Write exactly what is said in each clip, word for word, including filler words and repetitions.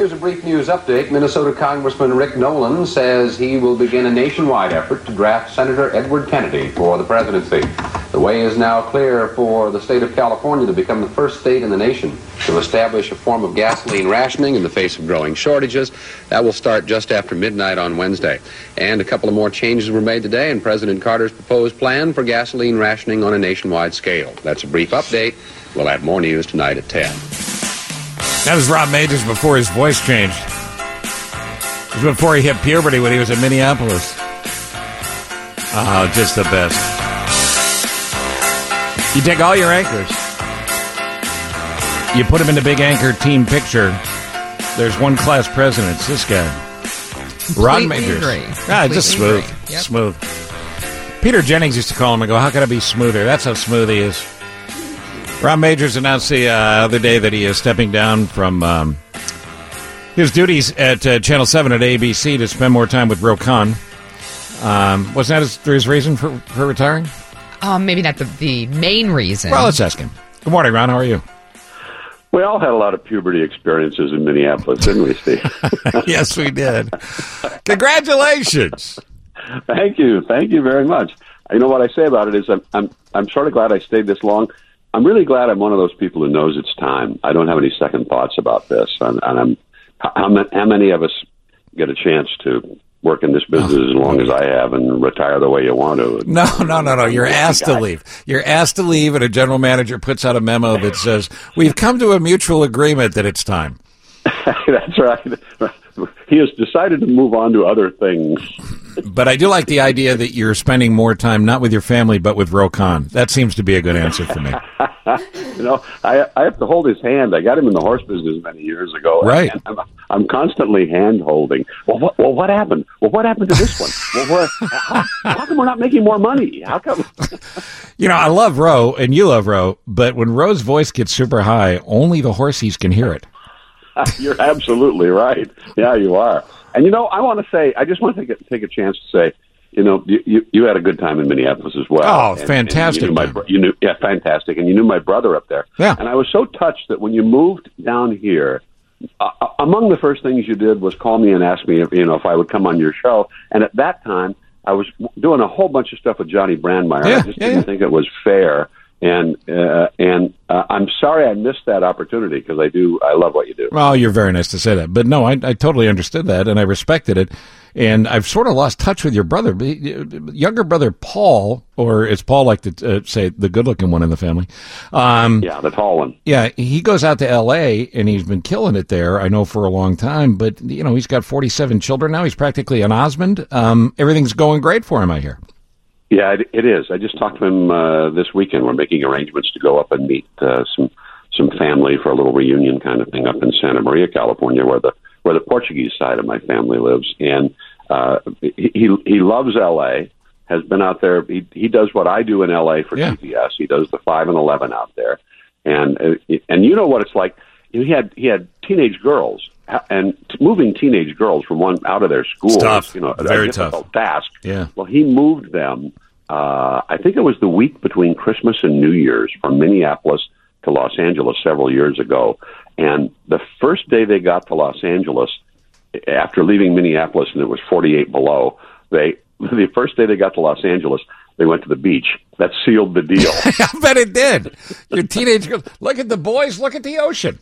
Here's a brief news update. Minnesota Congressman Rick Nolan says he will begin a nationwide effort to draft Senator Edward Kennedy for the presidency. The way is now clear for the state of California to become the first state in the nation to establish a form of gasoline rationing in the face of growing shortages. That will start just after midnight on Wednesday. And a couple of more changes were made today in President Carter's proposed plan for gasoline rationing on a nationwide scale. That's a brief update. We'll have more news tonight at ten. That was Rob Majors before his voice changed. It was before he hit puberty when he was in Minneapolis. Oh, just the best. You take all your anchors. You put them in the big anchor team picture. There's one class president. It's this guy. Rod Majors. Ah, just smooth. Yep. Smooth. Peter Jennings used to call him and go, how can I be smoother? That's how smooth he is. Ron Majors announced the uh, other day that he is stepping down from um, his duties at uh, Channel seven at A B C to spend more time with Ro Khan. Um, wasn't that his, his reason for, for retiring? Um, maybe not the, the main reason. Well, let's ask him. Good morning, Ron. How are you? We all had a lot of puberty experiences in Minneapolis, didn't we, Steve? Yes, we did. Congratulations. Thank you. Thank you very much. You know what I say about it is I'm, I'm, I'm sort of glad I stayed this long. I'm really glad I'm one of those people who knows it's time. I don't have any second thoughts about this. And, and I'm, how, how many of us get a chance to work in this business as long as I have and retire the way you want to? No, no, no, no. You're asked to leave. You're asked to leave, and a general manager puts out a memo that says, we've come to a mutual agreement that it's time. That's right. He has decided to move on to other things. But I do like the idea that you're spending more time not with your family but with Ro Khan. That seems to be a good answer for me. You know, I I have to hold his hand. I got him in the horse business many years ago. Right. And I'm, I'm constantly hand holding. Well, what, well, what happened? Well, what happened to this one? Well, where, how, how come we're not making more money? How come? You know, I love Ro, and you love Ro, but when Ro's voice gets super high, only the horsies can hear it. You're absolutely right. Yeah, you are. And, you know, I want to say, I just want to take a, take a chance to say, you know, you, you, you had a good time in Minneapolis as well. Oh, and, fantastic. And you, knew my, you knew, yeah, fantastic. And you knew my brother up there. Yeah. And I was so touched that when you moved down here, uh, among the first things you did was call me and ask me if, you know, if I would come on your show. And at that time, I was doing a whole bunch of stuff with Johnny Brandmeier. Yeah, I just yeah, didn't yeah. think it was fair. And uh, and uh, I'm sorry I missed that opportunity because I do I love what you do. Well, you're very nice to say that, but no, I, I totally understood that and I respected it. And I've sort of lost touch with your brother, younger brother Paul, or as Paul like to uh, say, the good-looking one in the family. Um, yeah, the tall one. Yeah, he goes out to L A and he's been killing it there. I know for a long time, but you know he's got forty-seven children now. He's practically an Osmond. Um, everything's going great for him, I hear. Yeah, it, it is. I just talked to him uh, this weekend. We're making arrangements to go up and meet uh, some some family for a little reunion kind of thing up in Santa Maria, California, where the where the Portuguese side of my family lives. And uh, he he loves L A. Has been out there. He he does what I do in L A for yeah. T B S. He does the five and eleven out there, and uh, and you know what it's like. He had he had teenage girls. And moving teenage girls from one out of their schools, tough. you know, Very a difficult tough. task. Yeah. Well, he moved them. Uh, I think it was the week between Christmas and New Year's from Minneapolis to Los Angeles several years ago. And the first day they got to Los Angeles, after leaving Minneapolis, and it was forty-eight below, they the first day they got to Los Angeles, they went to the beach. That sealed the deal. I bet it did. Your teenage girls, look at the boys, look at the ocean.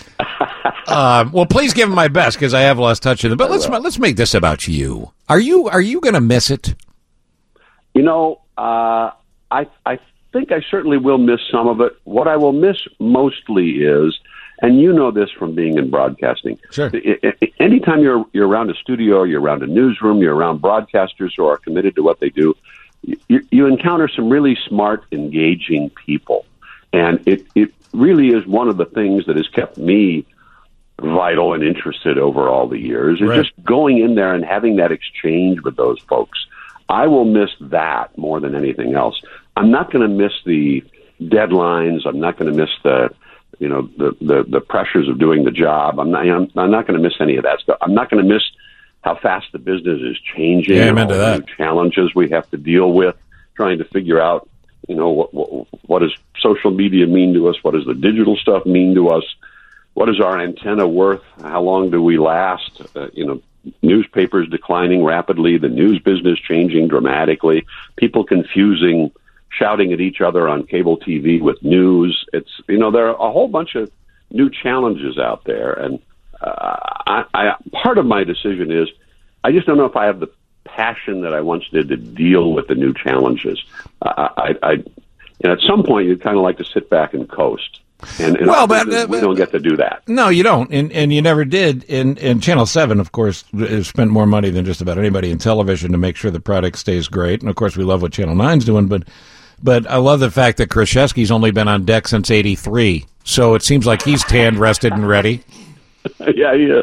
uh, well, please give them my best because I have lost touch with them. But let's let's make this about you. Are you are you going to miss it? You know, uh, I I think I certainly will miss some of it. What I will miss mostly is, and you know this from being in broadcasting. Sure. I, I, anytime you're you're around a studio, you're around a newsroom, you're around broadcasters who are committed to what they do, you, you encounter some really smart, engaging people. And it, it really is one of the things that has kept me vital and interested over all the years, is right. just going in there and having that exchange with those folks. I will miss that more than anything else. I'm not going to miss the deadlines. I'm not going to miss the, you know, the, the, the pressures of doing the job. I'm not, I'm, I'm not going to miss any of that stuff. I'm not going to miss how fast the business is changing. Yeah, amen to all that. the new challenges we have to deal with, trying to figure out, you know, what, what, what does social media mean to us? What does the digital stuff mean to us? what is our antenna worth? How long do we last? Uh, you know, newspapers declining rapidly, the news business changing dramatically, people confusing, shouting at each other on cable T V with news. It's, you know, there are a whole bunch of new challenges out there. And uh, I, I, part of my decision is I just don't know if I have the passion that I once did to deal with the new challenges. I, I, I you know, at some point, you'd kind of like to sit back and coast. And, and well, but, uh, we don't get to do that. No, you don't, and and you never did. And, and Channel seven, of course, has spent more money than just about anybody in television to make sure the product stays great. And, of course, we love what Channel nine's doing, but but I love the fact that Krzyzewski's only been on deck since eighty-three, so it seems like he's tanned, rested, and ready. Yeah, he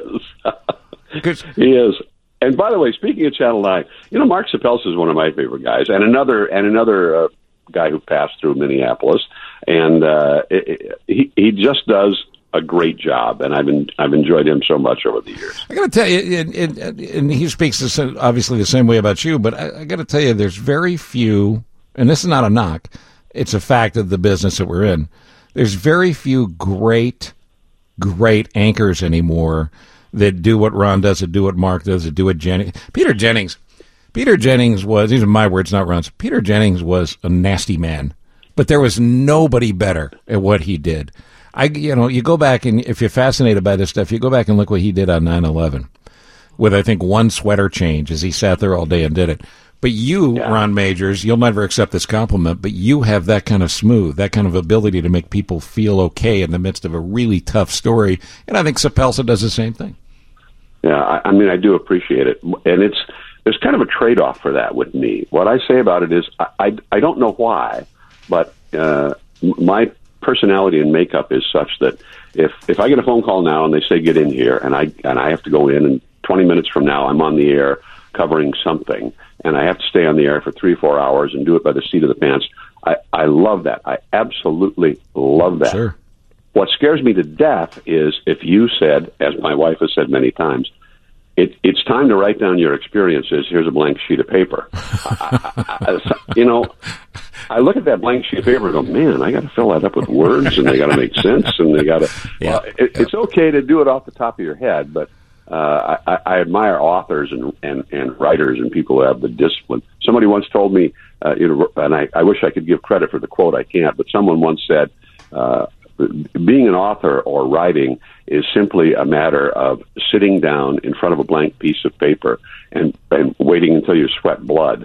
is. He is. And, by the way, speaking of Channel nine, you know, Mark Sapelsa is one of my favorite guys, and another, and another uh, guy who passed through Minneapolis. And uh, it, it, he he just does a great job, and I've been I've enjoyed him so much over the years. I got to tell you, and, and, and he speaks the, obviously the same way about you, but I, I got to tell you, there's very few, and this is not a knock, it's a fact of the business that we're in. There's very few great, great anchors anymore that do what Ron does, that do what Mark does, that do what Jennings. Peter Jennings, Peter Jennings was, these are my words, not Ron's. Peter Jennings was a nasty man. But there was nobody better at what he did. I, you know, you go back and if you're fascinated by this stuff, you go back and look what he did on nine eleven with, I think, one sweater change as he sat there all day and did it. But you, yeah. Ron Magers, you'll never accept this compliment, but you have that kind of smooth, that kind of ability to make people feel okay in the midst of a really tough story. And I think Sapelsa does the same thing. Yeah, I, I mean, I do appreciate it. And it's there's kind of a trade-off for that with me. What I say about it is I, I, I don't know why, but uh, my personality and makeup is such that if if I get a phone call now and they say get in here, and I and I have to go in, and twenty minutes from now I'm on the air covering something, and I have to stay on the air for three or four hours and do it by the seat of the pants, I, I love that. I absolutely love that. Sure. What scares me to death is if you said, as my wife has said many times, It, it's time to write down your experiences. Here's a blank sheet of paper. I, I, I, you know, I look at that blank sheet of paper and go, man, I got to fill that up with words, and they got to make sense, and they got to. Yeah, well, it, yeah. It's okay to do it off the top of your head, but uh, I, I admire authors and, and, and writers and people who have the discipline. Somebody once told me, uh, you know, and I, I wish I could give credit for the quote. I can't, but someone once said, uh, being an author or writing is simply a matter of sitting down in front of a blank piece of paper and, and waiting until you sweat blood.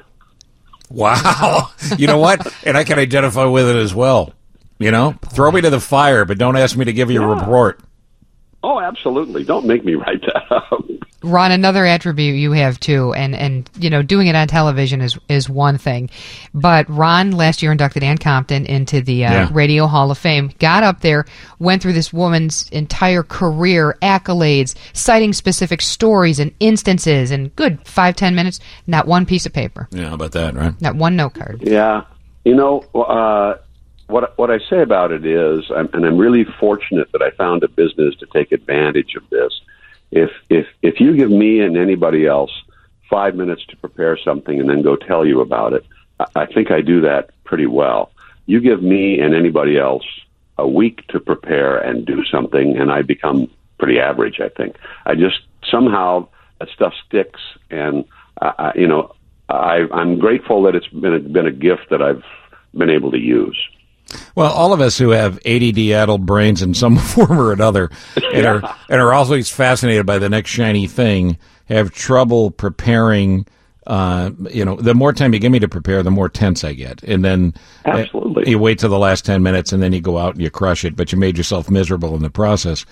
Wow. You know what? And I can identify with it as well. You know, throw me to the fire, but don't ask me to give you yeah. a report. Oh, absolutely. Don't make me write that up. Ron, another attribute you have too, and, and you know, doing it on television is is one thing, but Ron last year inducted Ann Compton into the uh, yeah. Radio Hall of Fame, got up there, went through this woman's entire career, accolades, citing specific stories and instances, and good five, ten minutes, not one piece of paper. Yeah, how about that, right? Not one note card. Yeah. You know, uh, what what I say about it is, I'm, and I'm really fortunate that I found a business to take advantage of this. If if if you give me and anybody else five minutes to prepare something and then go tell you about it, I think I do that pretty well. You give me and anybody else a week to prepare and do something, and I become pretty average, I think. I just, somehow, that stuff sticks, and, uh, you know, I, I'm grateful that it's been a, been a gift that I've been able to use. Well, all of us who have A D D-addled brains in some form or another and, yeah. are, and are always fascinated by the next shiny thing have trouble preparing. Uh, you know, the more time you give me to prepare, the more tense I get. And then Absolutely. Uh, you wait till the last ten minutes, and then you go out and you crush it, but you made yourself miserable in the process.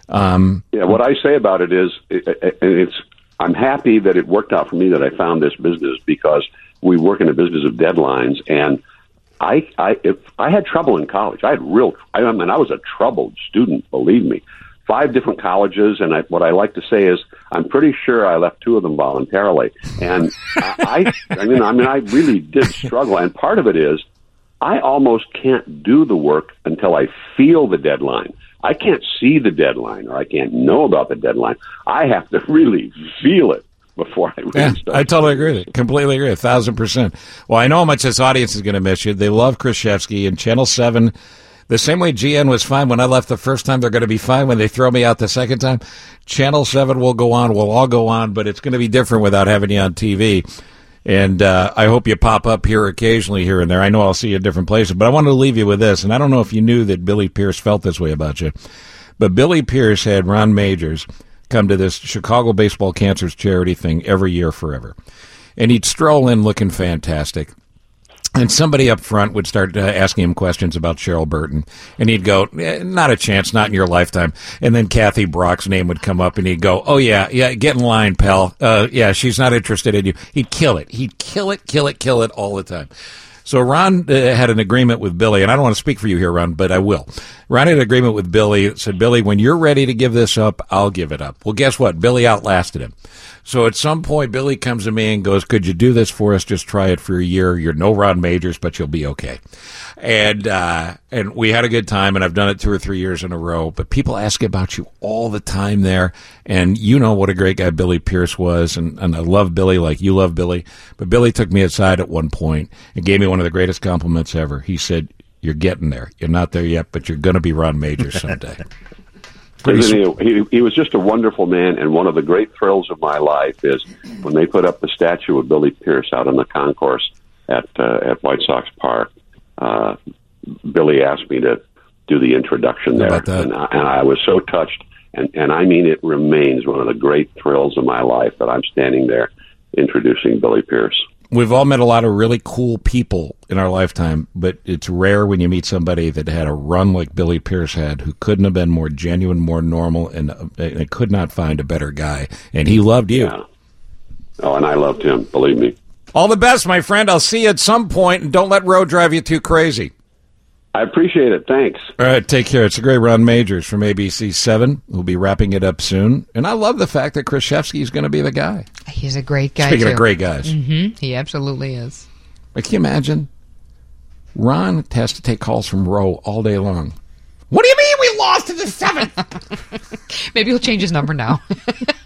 Um, yeah, what I say about it is, it, it, it's I'm happy that it worked out for me that I found this business, because we work in a business of deadlines, and I, I, if I had trouble in college. I had real, I mean, I was a troubled student, believe me. Five different colleges, and I, what I like to say is, I'm pretty sure I left two of them voluntarily. And I, I, I mean, I mean, I really did struggle. And part of it is, I almost can't do the work until I feel the deadline. I can't see the deadline, or I can't know about the deadline. I have to really feel it before I really yeah, start. I totally agree with it. Completely agree. A thousand percent. Well, I know how much this audience is going to miss you. They love Krzyzewski, and Channel seven. The same way G N was fine when I left the first time, they're going to be fine when they throw me out the second time. Channel seven will go on. We'll all go on, but it's going to be different without having you on T V. And uh, I hope you pop up here occasionally here and there. I know I'll see you in different places, but I wanted to leave you with this. And I don't know if you knew that Billy Pierce felt this way about you, but Billy Pierce had Ron Majors come to this Chicago Baseball Cancers charity thing every year forever. And he'd stroll in looking fantastic. And somebody up front would start uh, asking him questions about Cheryl Burton. And he'd go, eh, not a chance, not in your lifetime. And then Kathy Brock's name would come up, and he'd go, oh, yeah, yeah, get in line, pal. Uh, yeah, she's not interested in you. He'd kill it. He'd kill it, kill it, kill it all the time. So Ron uh, had an agreement with Billy, and I don't want to speak for you here, Ron, but I will. Ron had an agreement with Billy that said, Billy, when you're ready to give this up, I'll give it up. Well, guess what? Billy outlasted him. So at some point, Billy comes to me and goes, could you do this for us? Just try it for a year. You're no Ron Majors, but you'll be okay. And uh, and we had a good time, and I've done it two or three years in a row. But people ask about you all the time there, and you know what a great guy Billy Pierce was, and, and I love Billy like you love Billy. But Billy took me aside at one point and gave me one of the greatest compliments ever. He said, you're getting there. You're not there yet, but you're going to be Ron Majors someday. He, he, he was just a wonderful man, and one of the great thrills of my life is when they put up the statue of Billy Pierce out in the concourse at uh, at White Sox Park. Uh, Billy asked me to do the introduction there, and I, and I was so touched. And, and I mean, it remains one of the great thrills of my life that I'm standing there introducing Billy Pierce. We've all met a lot of really cool people in our lifetime, but it's rare when you meet somebody that had a run like Billy Pierce had, who couldn't have been more genuine, more normal, and, uh, and could not find a better guy. And he loved you. Yeah. Oh, and I loved him, believe me. All the best, my friend. I'll see you at some point, and don't let road drive you too crazy. I appreciate it. Thanks. All right, take care. It's a great Ron Majors from A B C seven. We'll be wrapping it up soon. And I love the fact that Krzyzewski is going to be the guy. He's a great guy, Speaking too. of great guys. Mm-hmm. He absolutely is. Like, can you imagine? Ron has to take calls from Roe all day long. What do you mean we lost to the seventh? Maybe he'll change his number now.